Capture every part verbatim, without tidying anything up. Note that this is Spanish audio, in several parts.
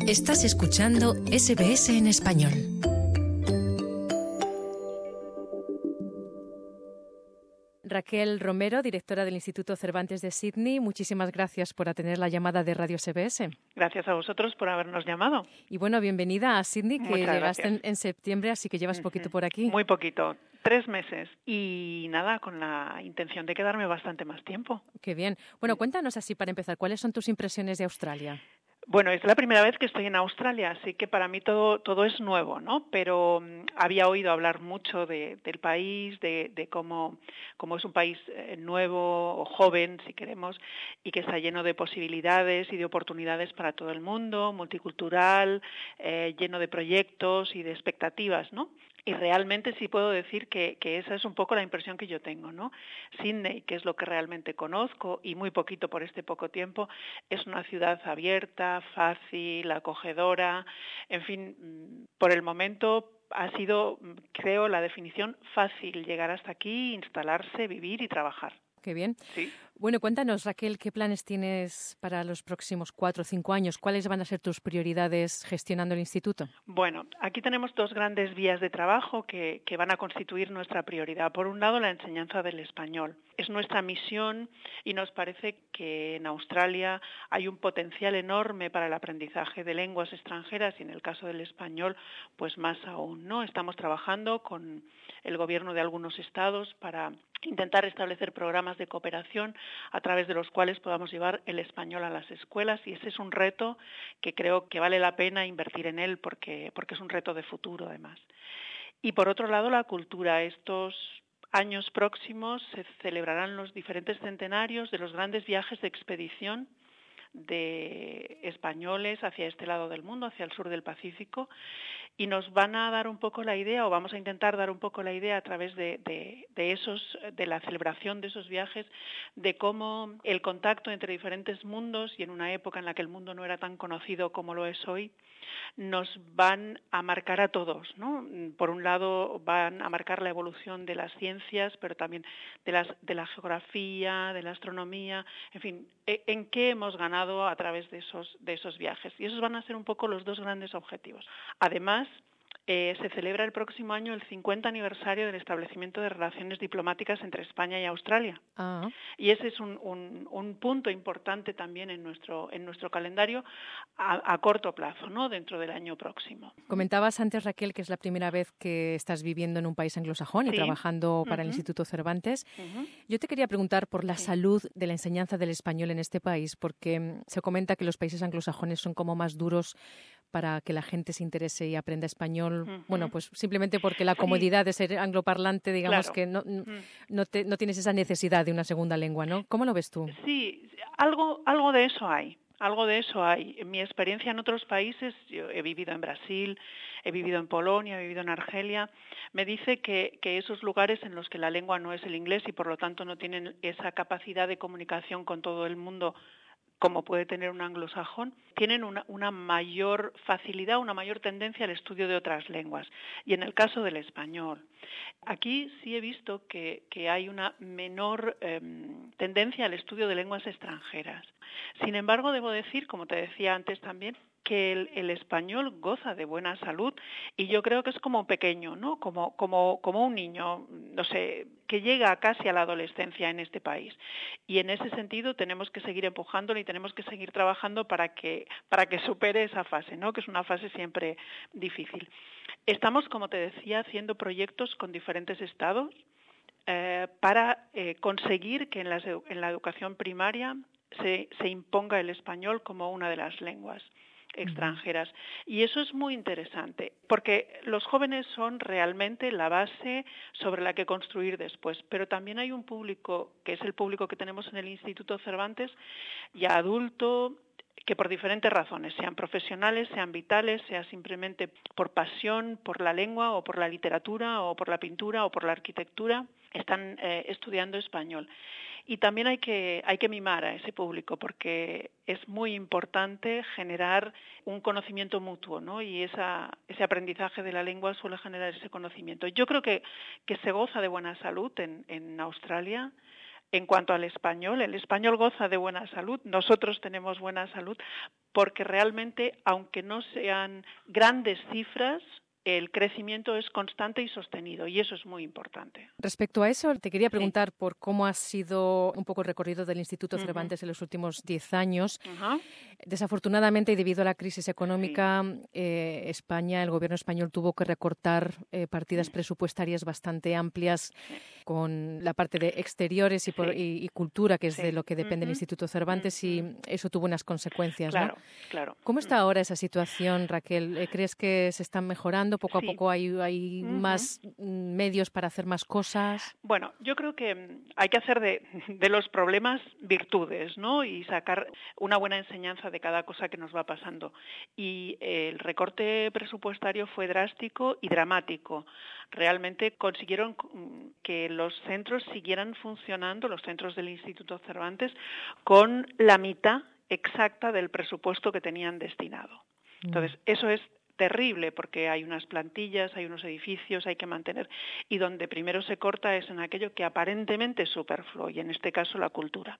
Estás escuchando S B S en español. Raquel Romero, directora del Instituto Cervantes de Sydney, muchísimas gracias por atender la llamada de Radio S B S. Gracias a vosotros por habernos llamado. Y bueno, bienvenida a Sydney, que Muchas llegaste en, gracias. en septiembre, así que llevas Uh-huh. poquito por aquí. Muy poquito, tres meses. Y nada, con la intención de quedarme bastante más tiempo. Qué bien. Bueno, cuéntanos así para empezar, ¿cuáles son tus impresiones de Australia? Bueno, es la primera vez que estoy en Australia, así que para mí todo todo es nuevo, ¿no? Pero um, había oído hablar mucho de, del país, de, de cómo, cómo es un país eh, nuevo o joven, si queremos, y que está lleno de posibilidades y de oportunidades para todo el mundo, multicultural, eh, lleno de proyectos y de expectativas, ¿no? Y realmente sí puedo decir que, que esa es un poco la impresión que yo tengo, ¿no? Sydney, que es lo que realmente conozco y muy poquito por este poco tiempo, es una ciudad abierta, fácil, acogedora, en fin, por el momento ha sido, creo, la definición fácil llegar hasta aquí, instalarse, vivir y trabajar. Qué bien. Sí. Bueno, cuéntanos, Raquel, ¿qué planes tienes para los próximos cuatro o cinco años? ¿Cuáles van a ser tus prioridades gestionando el instituto? Bueno, aquí tenemos dos grandes vías de trabajo que, que van a constituir nuestra prioridad. Por un lado, la enseñanza del español. Es nuestra misión y nos parece que en Australia hay un potencial enorme para el aprendizaje de lenguas extranjeras y en el caso del español, pues más aún, ¿no? Estamos trabajando con el gobierno de algunos estados para intentar establecer programas de cooperación a través de los cuales podamos llevar el español a las escuelas y ese es un reto que creo que vale la pena invertir en él porque, porque es un reto de futuro además. Y por otro lado la cultura. Estos años próximos se celebrarán los diferentes centenarios de los grandes viajes de expedición de españoles hacia este lado del mundo, hacia el sur del Pacífico, y nos van a dar un poco la idea, o vamos a intentar dar un poco la idea a través de, de, de esos, de la celebración de esos viajes, de cómo el contacto entre diferentes mundos, y en una época en la que el mundo no era tan conocido como lo es hoy, nos van a marcar a todos, ¿no? Por un lado van a marcar la evolución de las ciencias, pero también de, las, de la geografía, de la astronomía, en fin, en qué hemos ganado a través de esos, de esos viajes. Y esos van a ser un poco los dos grandes objetivos. Además, Eh, se celebra el próximo año el cincuenta aniversario del establecimiento de relaciones diplomáticas entre España y Australia. Ah. Y ese es un, un, un punto importante también en nuestro, en nuestro calendario a, a corto plazo, ¿no? Dentro del año próximo. Comentabas antes, Raquel, que es la primera vez que estás viviendo en un país anglosajón y sí. trabajando para uh-huh. el Instituto Cervantes. Uh-huh. Yo te quería preguntar por la sí. salud de la enseñanza del español en este país, porque se comenta que los países anglosajones son como más duros para que la gente se interese y aprenda español, uh-huh. bueno, pues simplemente porque la comodidad sí. de ser angloparlante, digamos, claro. que no, uh-huh. no, te, no tienes esa necesidad de una segunda lengua, ¿no? ¿Cómo lo ves tú? Sí, algo, algo de eso hay. Algo de eso hay. En mi experiencia en otros países, yo he vivido en Brasil, he vivido en Polonia, he vivido en Argelia, me dice que, que esos lugares en los que la lengua no es el inglés y por lo tanto no tienen esa capacidad de comunicación con todo el mundo como puede tener un anglosajón, tienen una, una mayor facilidad, una mayor tendencia al estudio de otras lenguas. Y en el caso del español, aquí sí he visto que, que hay una menor eh, tendencia al estudio de lenguas extranjeras. Sin embargo, debo decir, como te decía antes también, que el, el español goza de buena salud y yo creo que es como pequeño, ¿no? Como, como, como un niño, no sé, que llega casi a la adolescencia en este país. Y en ese sentido tenemos que seguir empujándolo y tenemos que seguir trabajando para que, para que supere esa fase, ¿no? Que es una fase siempre difícil. Estamos, como te decía, haciendo proyectos con diferentes estados eh, para eh, conseguir que en la, en la educación primaria se, se imponga el español como una de las lenguas extranjeras. Y eso es muy interesante, porque los jóvenes son realmente la base sobre la que construir después, pero también hay un público, que es el público que tenemos en el Instituto Cervantes, ya adulto, que por diferentes razones, sean profesionales, sean vitales, sea simplemente por pasión, por la lengua o por la literatura o por la pintura o por la arquitectura, están eh, estudiando español. Y también hay que, hay que mimar a ese público porque es muy importante generar un conocimiento mutuo, ¿no? Y esa, ese aprendizaje de la lengua suele generar ese conocimiento. Yo creo que, que se goza de buena salud en, en Australia. En cuanto al español, el español goza de buena salud, nosotros tenemos buena salud, porque realmente, aunque no sean grandes cifras, el crecimiento es constante y sostenido, y eso es muy importante. Respecto a eso, te quería preguntar sí. por cómo ha sido un poco el recorrido del Instituto Cervantes uh-huh. en los últimos diez años. Uh-huh. Desafortunadamente, y debido a la crisis económica, sí. eh, España, el gobierno español tuvo que recortar eh, partidas sí. presupuestarias bastante amplias sí. con la parte de exteriores y, por, sí. y, y cultura, que es sí. de lo que depende uh-huh. el Instituto Cervantes, uh-huh. y eso tuvo unas consecuencias, claro, ¿no? Claro. ¿Cómo está ahora esa situación, Raquel? ¿Crees que se están mejorando? ¿Poco sí. a poco hay, hay uh-huh. más medios para hacer más cosas? Bueno, yo creo que hay que hacer de, de los problemas virtudes, ¿no? Y sacar una buena enseñanza de cada cosa que nos va pasando. Y el recorte presupuestario fue drástico y dramático. Realmente consiguieron que los centros siguieran funcionando, los centros del Instituto Cervantes, con la mitad exacta del presupuesto que tenían destinado. Entonces, eso es terrible porque hay unas plantillas, hay unos edificios, hay que mantener, y donde primero se corta es en aquello que aparentemente es superfluo, y en este caso la cultura.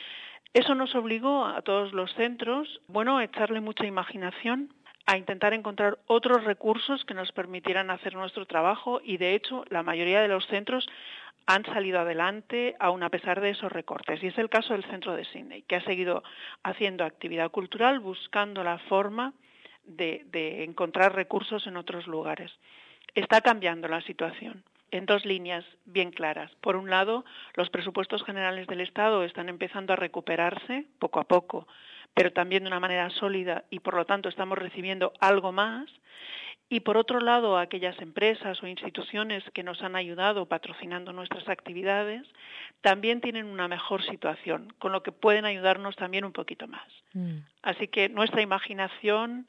Eso nos obligó a todos los centros, bueno, a echarle mucha imaginación, a intentar encontrar otros recursos que nos permitieran hacer nuestro trabajo, y de hecho la mayoría de los centros han salido adelante aun a pesar de esos recortes. Y es el caso del centro de Sydney, que ha seguido haciendo actividad cultural, buscando la forma De, de encontrar recursos en otros lugares. Está cambiando la situación en dos líneas bien claras. Por un lado, los presupuestos generales del Estado están empezando a recuperarse poco a poco, pero también de una manera sólida, y por lo tanto estamos recibiendo algo más. Y por otro lado, aquellas empresas o instituciones que nos han ayudado patrocinando nuestras actividades también tienen una mejor situación, con lo que pueden ayudarnos también un poquito más. Mm. Así que nuestra imaginación,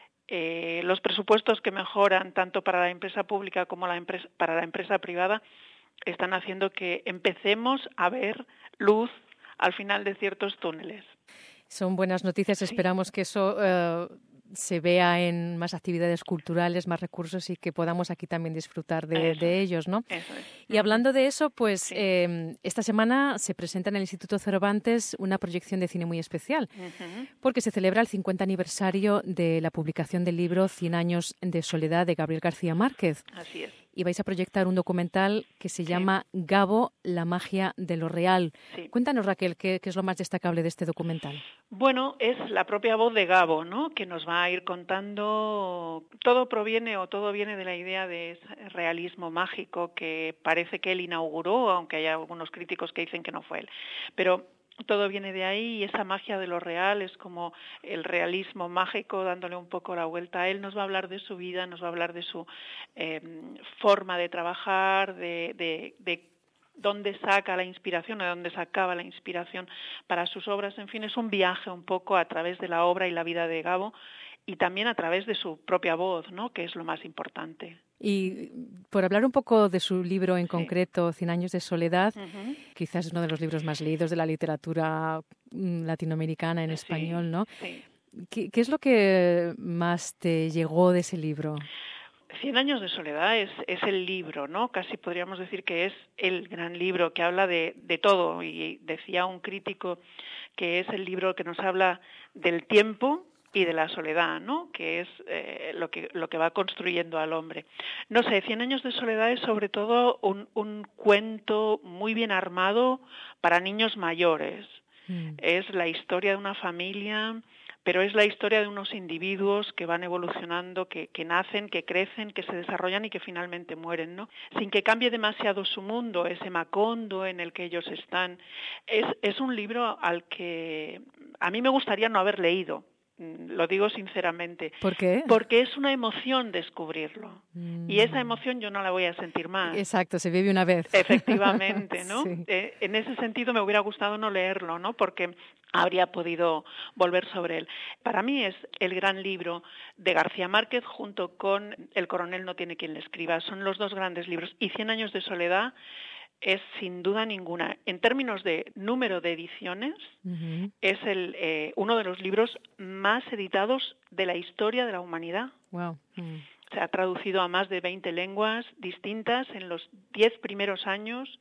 Eh, los presupuestos que mejoran tanto para la empresa pública como la empresa, para la empresa privada están haciendo que empecemos a ver luz al final de ciertos túneles. Son buenas noticias, sí. Esperamos que eso uh, se vea en más actividades culturales, más recursos, y que podamos aquí también disfrutar de, de ellos, ¿no? Eso es. Y hablando de eso, pues sí. eh, esta semana se presenta en el Instituto Cervantes una proyección de cine muy especial, uh-huh. porque se celebra el cincuenta aniversario de la publicación del libro Cien años de soledad de Gabriel García Márquez. Así es. Y vais a proyectar un documental que se llama sí. Gabo, la magia de lo real. Sí. Cuéntanos, Raquel, ¿qué, ¿qué es lo más destacable de este documental? Bueno, es la propia voz de Gabo, ¿no?, que nos va a ir contando. Todo proviene o todo viene de la idea de ese realismo mágico que parece que él inauguró, aunque hay algunos críticos que dicen que no fue él. Pero todo viene de ahí, y esa magia de lo real es como el realismo mágico dándole un poco la vuelta a él. Nos va a hablar de su vida, nos va a hablar de su eh, forma de trabajar, de, de, de dónde saca la inspiración, o de dónde sacaba la inspiración para sus obras. En fin, es un viaje un poco a través de la obra y la vida de Gabo, y también a través de su propia voz, ¿no?, que es lo más importante. Y por hablar un poco de su libro en concreto, sí. Cien años de soledad, uh-huh. quizás es uno de los libros más leídos de la literatura latinoamericana en español, sí, ¿no? Sí. ¿Qué, ¿Qué es lo que más te llegó de ese libro? Cien años de soledad es, es el libro, ¿no? Casi podríamos decir que es el gran libro que habla de, de todo. Y decía un crítico que es el libro que nos habla del tiempo y de la soledad, ¿no?, que es eh, lo que lo que va construyendo al hombre. No sé, Cien años de soledad es sobre todo un, un cuento muy bien armado para niños mayores. Mm. Es la historia de una familia, pero es la historia de unos individuos que van evolucionando, que, que nacen, que crecen, que se desarrollan y que finalmente mueren, ¿no?, sin que cambie demasiado su mundo, ese Macondo en el que ellos están. Es, es un libro al que a mí me gustaría no haber leído. Lo digo sinceramente. ¿Por qué? Porque es una emoción descubrirlo. Mm. Y esa emoción yo no la voy a sentir más. Exacto, se vive una vez. Efectivamente, ¿no? Sí. Eh, en ese sentido me hubiera gustado no leerlo, ¿no?, porque habría podido volver sobre él. Para mí es el gran libro de García Márquez junto con El coronel no tiene quien le escriba. Son los dos grandes libros. Y Cien años de soledad es sin duda ninguna, en términos de número de ediciones, uh-huh. es el eh, uno de los libros más editados de la historia de la humanidad. Wow. Uh-huh. Se ha traducido a más de veinte lenguas distintas en los diez primeros años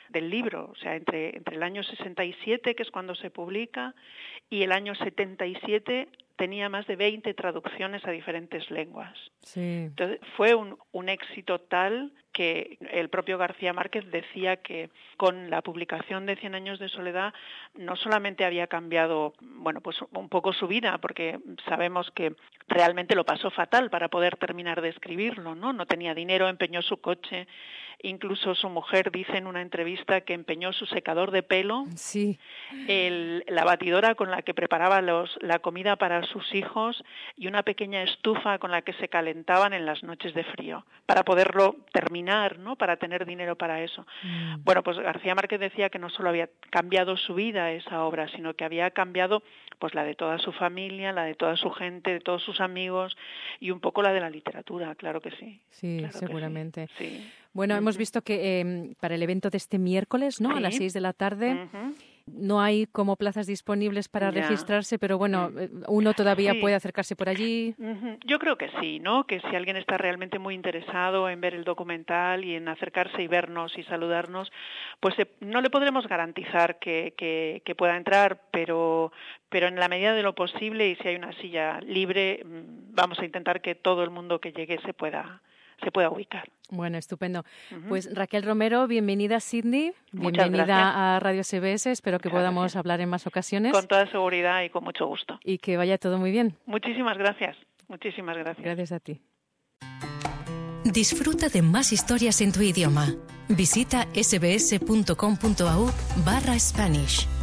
del libro, o sea, entre, entre el año sesenta y siete, que es cuando se publica, y el año setenta y siete tenía más de veinte traducciones a diferentes lenguas. Sí. Entonces, fue un, un éxito tal que el propio García Márquez decía que con la publicación de Cien años de soledad no solamente había cambiado, bueno, pues un poco su vida, porque sabemos que realmente lo pasó fatal para poder terminar de escribirlo, ¿no? No tenía dinero, empeñó su coche, incluso su mujer dice en una entrevista que empeñó su secador de pelo, sí. el, la batidora con la que preparaba los, la comida para sus hijos y una pequeña estufa con la que se calentaban en las noches de frío, para poderlo terminar, ¿no? Para tener dinero para eso. Mm. Bueno, pues García Márquez decía que no solo había cambiado su vida esa obra, sino que había cambiado pues la de toda su familia, la de toda su gente, de todos sus amigos y un poco la de la literatura, claro que sí. Sí, claro seguramente. Sí. Sí. Bueno, uh-huh. hemos visto que eh, para el evento de este miércoles, ¿no? Sí. A las seis de la tarde, uh-huh. no hay como plazas disponibles para ya. registrarse, pero bueno, uno todavía sí. puede acercarse por allí. Uh-huh. Yo creo que sí, ¿no? Que si alguien está realmente muy interesado en ver el documental y en acercarse y vernos y saludarnos, pues eh, no le podremos garantizar que, que, que pueda entrar, pero, pero en la medida de lo posible y si hay una silla libre, vamos a intentar que todo el mundo que llegue se pueda se pueda ubicar. Bueno, estupendo. Uh-huh. Pues Raquel Romero, bienvenida a Sydney, Muchas bienvenida gracias. a Radio S B S, espero que Muchas podamos gracias. hablar en más ocasiones. Con toda seguridad y con mucho gusto. Y que vaya todo muy bien. Muchísimas gracias, muchísimas gracias. Gracias a ti. Disfruta de más historias en tu idioma. Visita sbs.com.au barra Spanish.